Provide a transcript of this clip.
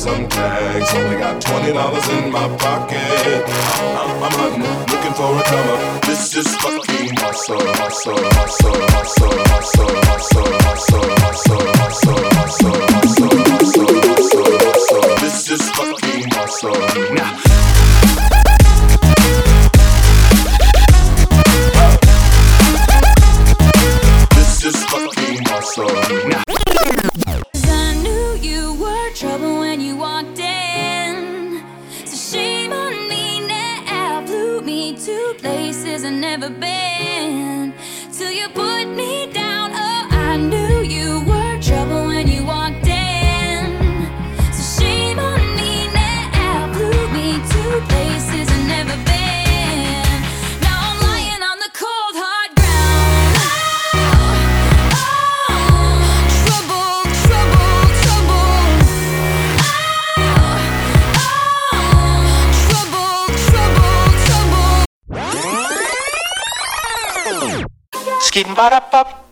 some tags. Only got $20 in my pocket. I'm hunting, looking for a come up. This is fucking hustle, hustle, hustle, hustle, hustle, hustle, hustle, hustle, hustle, hustle, hustle, hustle, hustle, hustle. This is fucking hustle. Now. This is fucking hustle. Now. I knew you were trouble when you walked in. So shame on me now. Blew me to places I've never been. Till you put me down. Oh, I knew you were trouble when you walked in. So shame on me now. Blew me to places I've never been. Now I'm lying on the cold hard ground. Trouble, trouble, trouble. Trouble, trouble, trouble. Skin ba da pop.